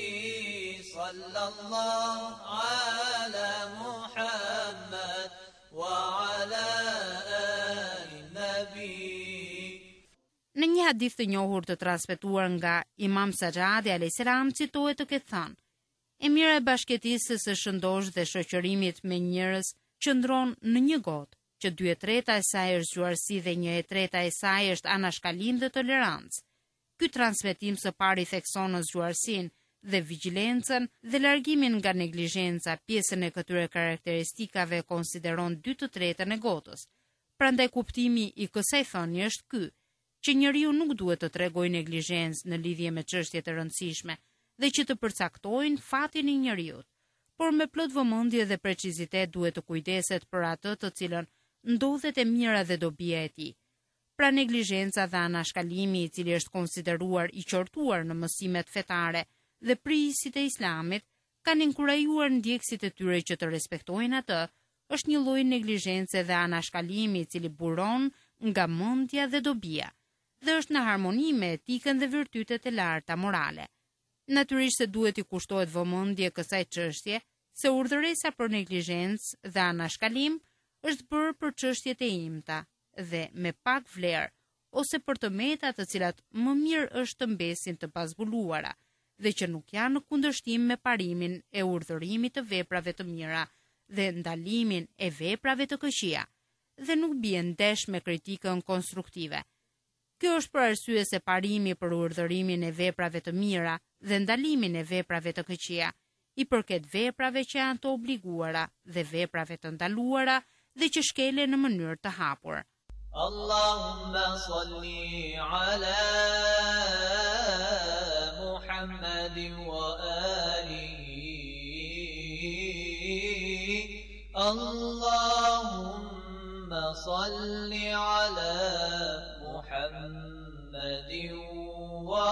sallallahu ala Muhammad wa ala ali nabi. Në një hadith të njohur të transmetuar nga Imam Sajjadi alayhis salam citohet të ketë thënë: "E mira e bashkëtisë së shëndosh dhe shoqërimit me njerëz qëndron në një gotë, që dy e treta e saj është zgjuarsi dhe një e treta e saj është anashkalim dhe tolerancë. Ky transmetim së pari thekson në zgjuarsinë dhe vigjilencën dhe largimin nga neglizhenca, pjesën e këtyre karakteristikave konsideron dy të tretën e gotës. Prandaj kuptimi i kësaj thënie është ky, që njeriu nuk duhet të tregojë neglizhencë në lidhje me çështje të rëndësishme dhe që të përcaktojnë fatin e njeriu, por me plot vëmendje dhe precizitet duhet të kujdeset për atë të cilën ndodhet e mira dhe dobia e tij. Pra neglizhenca dhe anashkalimi, i cili është konsideruar i qortuar në mësimet fetare dhe prisit e Islamit, kanë inkurajuar ndjekësit e tyre që të respektojnë atë, është një lloj neglizhence dhe anashkalimi i cili buron nga mendja dhe dobia, dhe është në harmoni me etikën dhe virtytet e larta morale. Natyrisht se duhet i kushtohet vëmendje kësaj çështje, se urdhëresa për neglizhencë dhe anashkalim është bërë për çështjet e imta dhe me pak vlerë, ose për të meta të cilat më mirë është të mbesin të pazbuluara, dhe që nuk janë në kundërshtim me parimin e urdhërimit të veprave të mira dhe ndalimin e veprave të këqija, dhe nuk bien ndesh me kritikën konstruktive. Kjo është për arsye se parimi për urdhërimin e veprave të mira dhe ndalimin e veprave të këqija i përket veprave që janë të obliguara dhe veprave të ndaluara dhe që shkelen në mënyrë të hapur. Allahumma salli ala Muhammadin wa alihi. Allahumma salli ala Muhammadin wa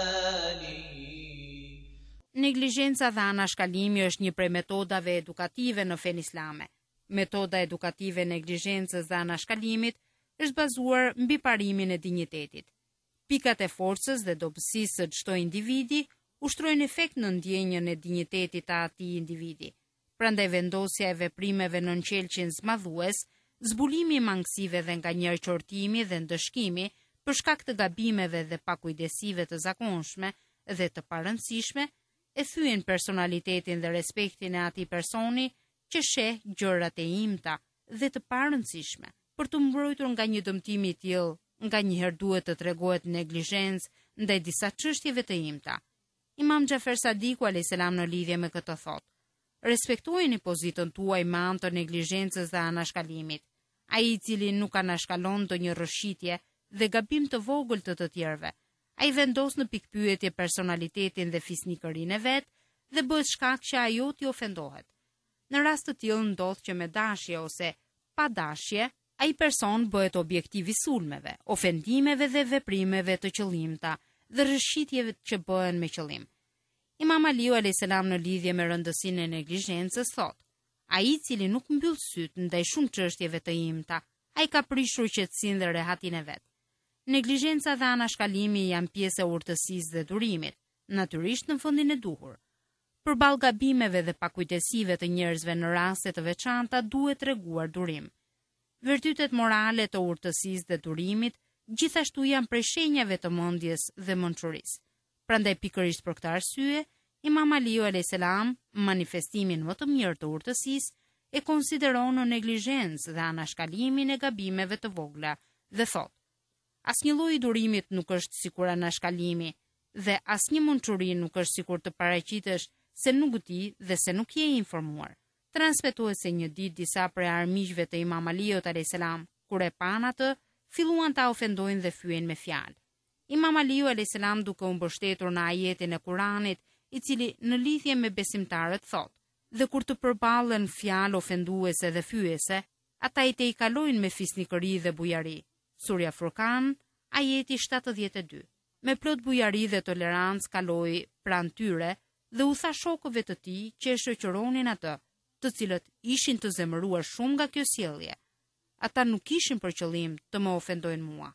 alihi. Neglizhenca dhe anashkalimi është një prej metodave edukative në fen islame. Metoda edukative e neglizhencës dhe anashkalimit është bazuar mbi parimin e dinjitetit. Pikat e forcës dhe dobësisë së çdo individi ushtrojnë efekt në ndjenjën e dinjitetit të atij individi. Prandaj vendosja e veprimeve në nënqelqin zmadhues, zbulimi i mangësive dhe nganjëherë qortimi dhe ndëshkimi për shkak të gabimeve dhe pakujdesive të zakonshme dhe të parëndësishme, e thyen personalitetin dhe respektin e atij personi që sheh gjërat e imta dhe të parëndësishme. Për të mbrojtur nga një dëmtim i tillë, nganjëherë duhet të tregohet neglizhencë ndaj disa çështjeve të imta. Imam Xhafer Sadiku alayhis salam në lidhje me këtë thotë: respektojeni pozitën tuaj me anë të neglizhencës dhe anashkalimit. Ai i cili nuk anashkalon ndonjë rrëshitje dhe gabim të vogël të të tjerëve, ai vendos në pikpyetje personalitetin dhe fisnikërinë e vet dhe bëhet shkak që ajo t'i ofendohet. Në rast të tillë ndodh që me dashje ose pa dashje, ai person bëhet objektiv i sulmeve, ofendimeve dhe veprimeve të qëllimta dhe rrëshitjeve që bëhen me qëllim. Imam Aliu alayhis salam në lidhje me rëndësinë e neglizhencës thotë: ai i cili nuk mbyll syt ndaj shumë çështjeve të imta, ai ka prishur qetësinë dhe rehatin e vet. Neglizhenca dhe anashkalimi janë pjesë e urtësisë dhe durimit, natyrisht në fundin e duhur. Përballë gabimeve dhe pakujdesive të njerëzve në raste të veçanta duhet treguar durim. Virtytet morale të urtësisë dhe durimit gjithashtu janë prej shenjave të mendjes dhe mençurisë. Prandaj pikërisht për këtë arsye, Imam Aliu alayhis salam manifestimin më të mirë të urtësisë e konsideron në neglizhencë dhe anashkalimin e gabimeve të vogla dhe thotë: asnjë lloj i durimit nuk është sikur anashkalimi dhe asnjë mençuri nuk është sikur të paraqitesh se nuk di dhe se nuk je i informuar. Transmetohet se një ditë disa prej armiqve të Imam Aliut alayhis salam, kur e pan atë, filluan ta ofendojnë dhe fyen me fjalë. Imam Aliu alayhis salam, duke u mbështetur në ajetin e Kuranit, i cili në lidhje me besimtarët thotë: dhe kur të përballen fjalë ofenduese dhe fyese, ata i te i kalojnë me fisnikëri dhe bujari. Surja Furkan, ajeti shtatëdhjetë e dy. Me plot bujari dhe tolerancë kaloi pranë tyre dhe u tha shokëve të tij që e shoqëronin atë, të cilët ishin të zemëruar shumë nga kjo sjellje. Ata nuk kishin për qëllim të më ofendojnë mua.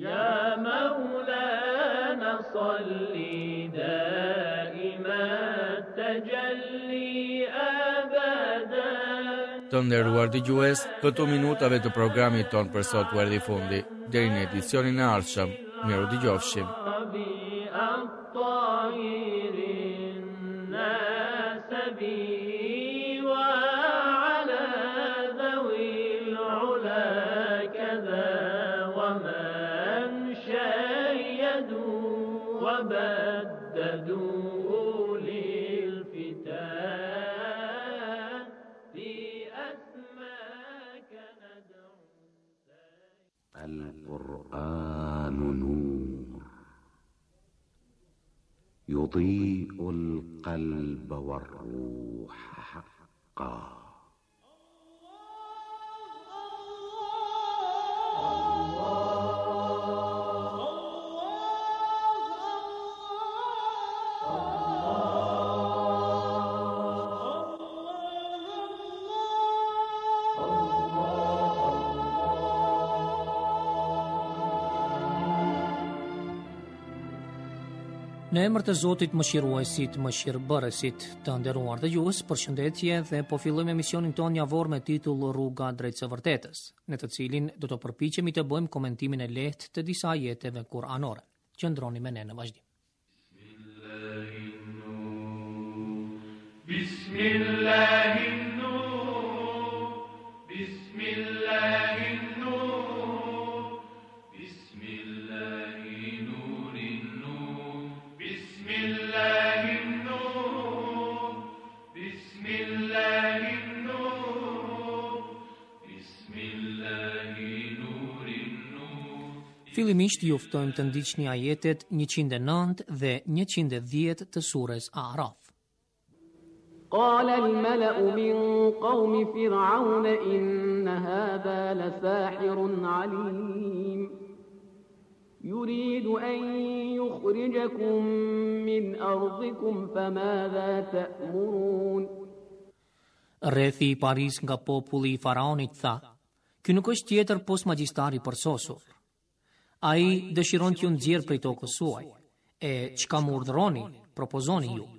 Ya Maulana salli daima tajalli abadan. Të nderuar dëgjues, këto minutave të programit ton për sot u erdhi fundi. Deri në edicionin e ardhshëm, miru dëgjofshim. القرآن نور يضيء القلب والروح حقا. الله Në emër të Zotit Mëshiruesit, Mëshirbërësit, të nderuar dëgjues, përshëndetje dhe po fillojmë emisionin tonë javor me titull Rruga drejt së vërtetës, në të cilin do të përpiqemi të bëjmë komentimin e lehtë të disa ajeteve kuranore. Qëndroni me ne në vazhdim. Fillimisht ju ftojmë të ndiqni ajetet njëqind e nëntë dhe njëqind e dhjetë të surës A'raf. قال الملأ من قوم فرعون إن هذا لساحر عليم يريد أن يخرجكم من أرضكم فماذا تأمرون. Rrethi i Paris nga populli i Faraonit tha: "Ky nuk është tjetër pos magjistari i përsosur. Ai dëshiron t'ju nxjerrë prej tokës suaj. E çka më urdhëroni, propozoni ju."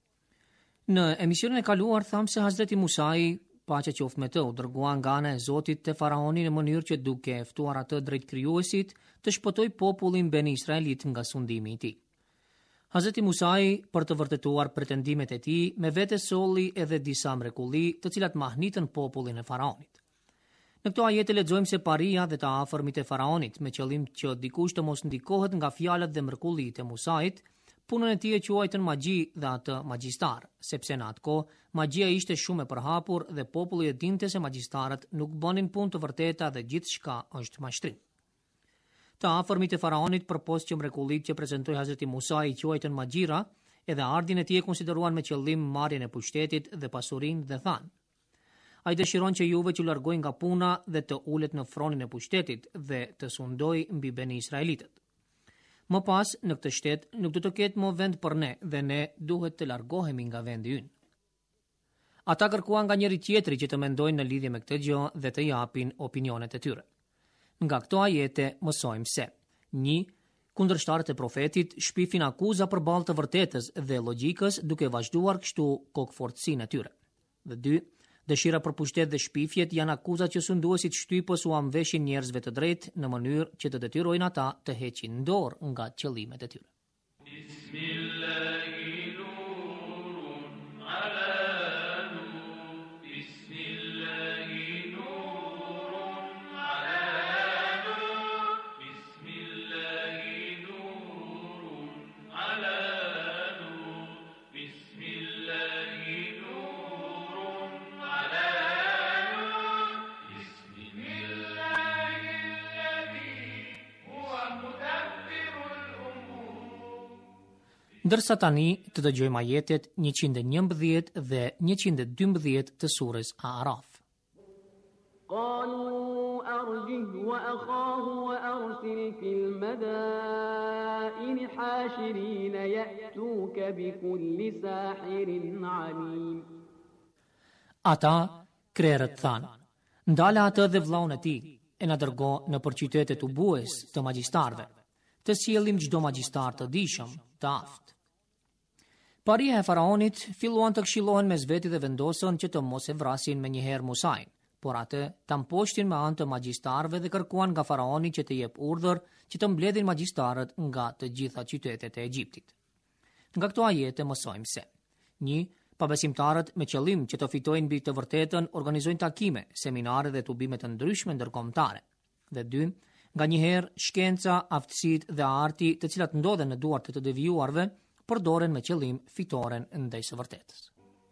Në emisionin e kaluar tham se Hazreti Musai, paqja qoftë me të, u dërgua nga ana e Zotit te Faraoni në mënyrë që duke e ftuar atë drejt krijuesit të shpëtoj popullin Beni Israelit nga sundimi i tij. Hazreti Musai, për të vërtetuar pretendimet e tij, me vete solli edhe disa mrekulli, të cilat mahnitën popullin e Faraonit. Në këto ajete lexojmë se paria dhe të afërmit e Faraonit, me qëllim që dikush të mos ndikohet nga fjalët dhe mrekullitë e Musait, punën e tij e quajtën magji dhe atë magjistar, sepse në atë kohë magjia ishte shumë e përhapur dhe populli e dinte se magjistarët nuk bënin punë të vërteta dhe gjithçka është mashtrim. Të afërmit e Faraonit, përpos që mrekullitë që prezantoi Hazreti Musa i quajtën magjira, edhe ardhin e tij e konsideruan me qëllim marrjen e pushtetit dhe pasurinë dhe thanë: "Ai dëshiron që juve që largoj nga puna dhe të ulet në fronin e pushtetit dhe të sundoj mbi Beni Israelitët. Më pas, në këtë shtet nuk do të ketë më vend për ne dhe ne duhet të largohemi nga vendi ynë." Ata kërkuan nga njëri tjetri që të mendojnë në lidhje me këtë gjë dhe të japin opinionet e tyre. Nga këto ajete mësojmë se: një, kundërshtarët e profetit shpifin akuza përballë të vërtetës dhe logjikës duke vazhduar kështu kokfortësinë e tyre. Dhe dy, dëshira për pushtet dhe shpifjet janë akuzat që sunduesit shtypës u amveshin njerëzve të drejtë në mënyrë që të detyrojnë ata të heqin dorë nga qëllimet e tyre. Ndërsa tani të dëgjojmë ajetet njëqind e njëmbëdhjetë dhe njëqind e dymbëdhjetë të surës A'raf. قالوا أرجه وأخاه وأرسل في المدائن حاشرين يأتوك بكل ساحر عليم. Ata, krerët thanë: "Ndala atë dhe vllaun e tij, e na dërgo në për qytetet u bues të magjistarve, të sjellim çdo magjistar të dijshëm, të aftë." Paria e Faraonit filluan të këshillohen mes veti dhe vendosën që të mos e vrasin me njëherë Musain, por atë ta mposhtin me anë të magjistarëve dhe kërkuan nga Faraoni që të jep urdhër që të mbledhin magjistarët nga të gjitha qytetet e Egjiptit. Nga këto ajete mësojmë se: një, pabesimtarët me qëllim që të fitojnë mbi të vërtetën organizojnë takime, seminare dhe tubime të ndryshme ndërkombëtare. Dhe dy, nga njëherë shkenca, aftësitë dhe arti, të cilat ndodhen në duart të të devijuarve, përdoren me qëllim fitoren ndaj së vërtetës.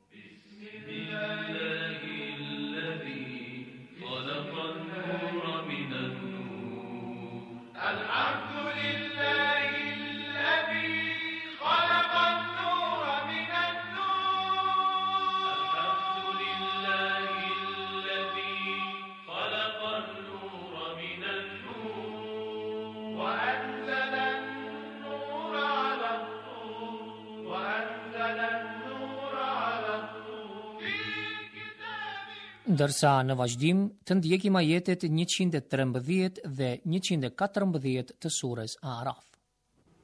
Ndërsa në vazhdim të ndjekim ajetet njëqind e trembëdhjetë dhe njëqind e katërmbëdhjetë të surës A'raf.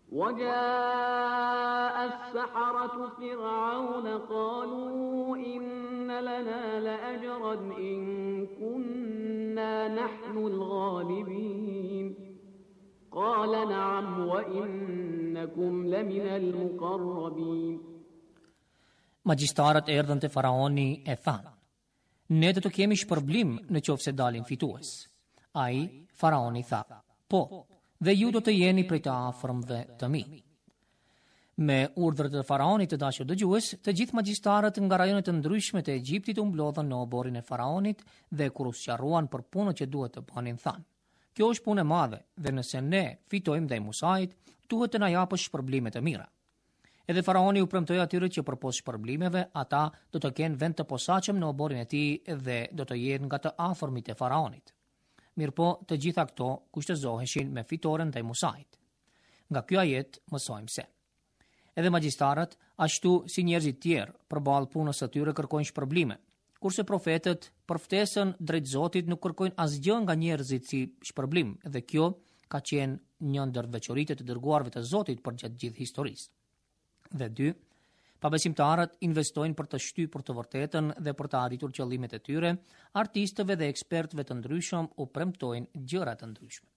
وجاء السحرة فرعون قالوا إن لنا لأجرا إن كنا نحن الغالبين قال نعم وإنكم لمن المقربين. Magjistarët erdhën te faraoni e thanë: Ne do të kemi shpërblim në qoftë se dalin fitues. Ai, faraoni tha: Po, dhe ju do të jeni prej të afërmve të mi. Me urdhër të faraonit të dashur dëgjues, të gjithë magjistarët nga rajonet të ndryshme të Egjiptit u mblodhën në oborin e faraonit dhe kur u sqarruan për punën që duhet të bënin thanë: Kjo është punë e madhe dhe nëse ne fitojmë ndaj Musait, duhet të na japësh shpërblime të mira. Edhe faraoni u premtoi atyre që përpos shpërblimeve, ata do të kenë vend të posaçëm në oborin e tij dhe do të jenë nga të afërmit e faraonit. Mirpo, të gjitha këto kushtëzoheshin me fitoren ndaj Musait. Nga ky ajet mësojmë se edhe magjistarët, ashtu si njerëzit tjerë, përballë punës së tyre kërkojnë shpërblime, kurse profetët për ftesën drejt Zotit nuk kërkojnë asgjë nga njerëzit si shpërblim, dhe kjo ka qenë një ndër veçoritë të dërguarve të Zotit për gjatë gjithë historisë. Dhe dy, pabesimtarët investojnë për të shtypur të vërtetën dhe për të arritur qëllimet e tyre, artistëve dhe ekspertëve të ndryshëm u premtojnë gjëra të ndryshme.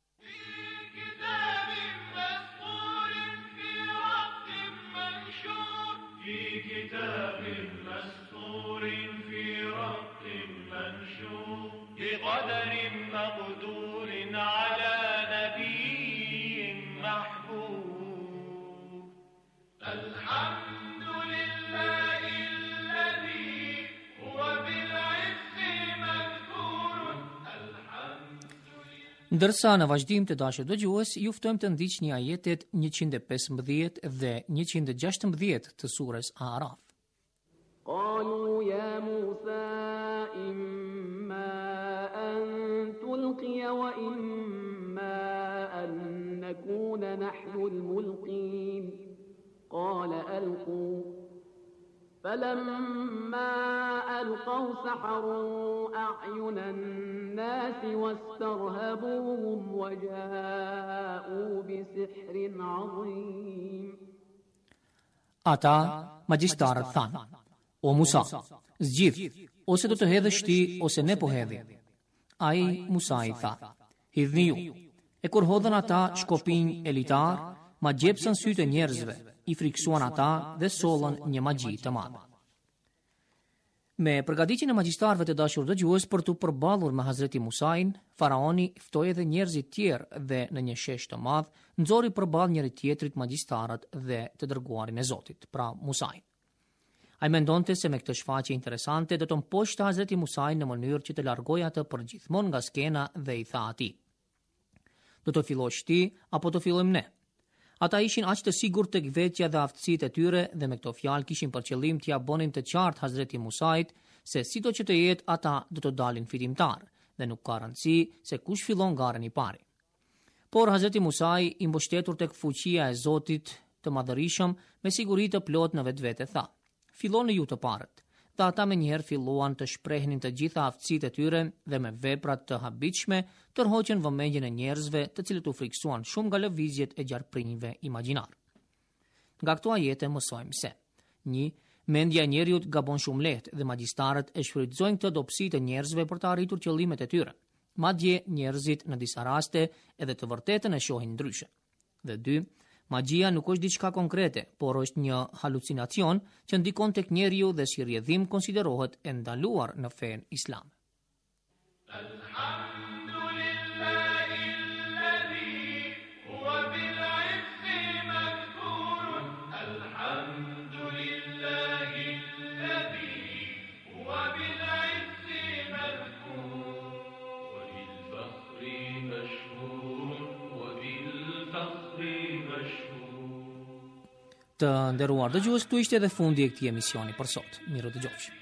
Ndërsa në vazhdim të dashur dëgjues, ju ftojmë të ndiqni ajetet njëqind e pesëmbëdhjetë dhe njëqind e gjashtëmbëdhjetë të surës A'raf. قالوا يا موسى إما أن تلقي وإما أن نكون نحن الملقين قال ألقوا فلما ألقوا سحروا أعين الناس واسترهبوهم وجاءوا بسحر عظيم. Ata magjistarët thanë: O Musa, zgjidh, ose do të hedhësh ti ose ne po hedhim. Ai Musa i tha: Hidhni ju. E kur hodhën ata shkopinj elitar, ma gjepsën sytë e njerëzve, i friksuan ata dhe sollën një magji të madhe. Me përgatitjen e magjistarëve të dashur dëgjues për të përballur me Hazreti Musain, faraoni ftoi edhe njerëzit tjerë dhe në një shesh të madh nxori përballë njëri tjetrit magjistarët dhe të dërguarin e Zotit, pra Musain. Ai mendonte se me këtë shfaqje interesante do të mposhte Hazreti Musain në mënyrë që të largojë atë për gjithmonë nga skena dhe i tha atij: Do të fillosh ti apo të fillojmë ne? Ata ishin aq të sigurt tek vetja dhe aftësitë e tyre dhe me këto fjalë kishin për qëllim t'ia bënin të qartë Hazreti Musait se sido që të jetë ata do të dalin fitimtar dhe nuk ka rëndësi se kush fillon garën i pari. Por Hazreti Musai, i mbështetur tek fuqia e Zotit të Madhërisëm, me siguri të plot në vetvete tha: Filloni ju të parët. Dhe ata me njëherë filluan të shprehnin të gjitha aftësitë e tyre dhe me veprat të habitshme tërhoqën vëmendjen e njerëzve, të cilët u friksuan shumë nga lëvizjet e gjarprinjve imagjinar. Nga këto ajete mësojmë se një, mendja e njeriut gabon shumë lehtë dhe magjistarët e shfrytëzojnë këtë dobësi të njerëzve për të arritur qëllimet e tyre. Madje njerëzit në disa raste edhe të vërtetën e shohin ndryshe. Dhe dy, magjia nuk është diçka konkrete, por është një halucinacion që ndikon tek njeriu dhe si rrjedhim konsiderohet e ndaluar në fenë islame. Të nderuar dëgjues, këtu ishte edhe fundi i këtij emisioni për sot. Miru dëgjofshim.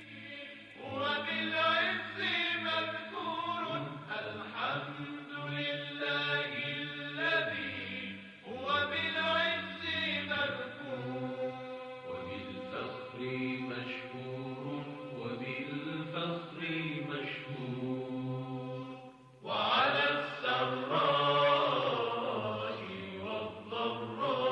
وعلى السراء والضراء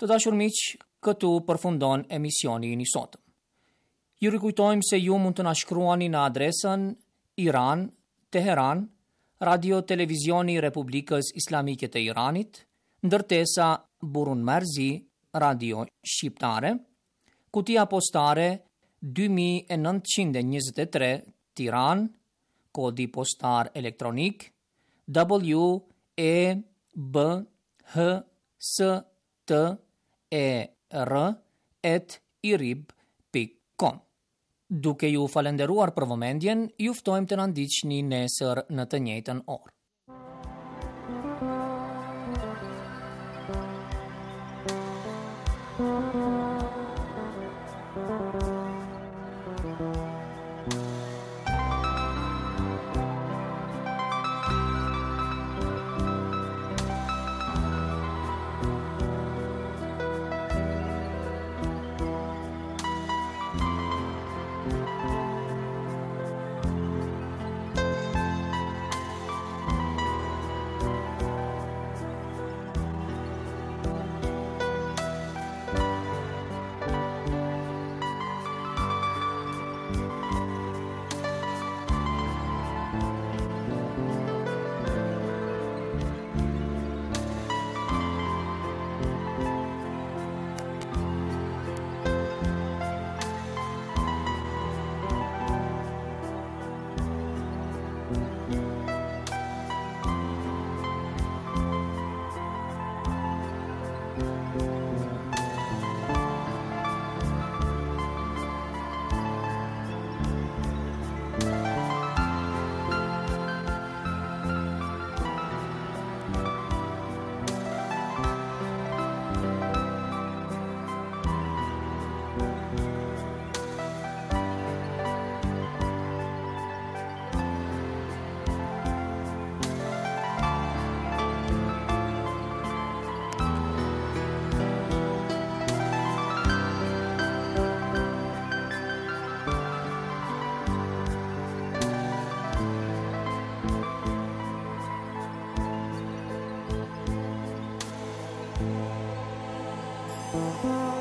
Të dashur miq, këtu përfundon emisioni i sotëm. Ju rikujtojmë se ju mund të na shkruani në adresën Iran, Teheran, Radio Televizioni i Republikës Islamike të Iranit, ndërtesa Burun Merzi, Radio Shqiptare, kutia postare dy mijë e nëntëqind e njëzet e tre, Tiranë, kodi postar elektronik W E B H S T E R at irib pikë com. Duke ju falenderuar për vëmendjen, ju ftojmë të na ndiqni nesër në të njëjtën orë. Thank you.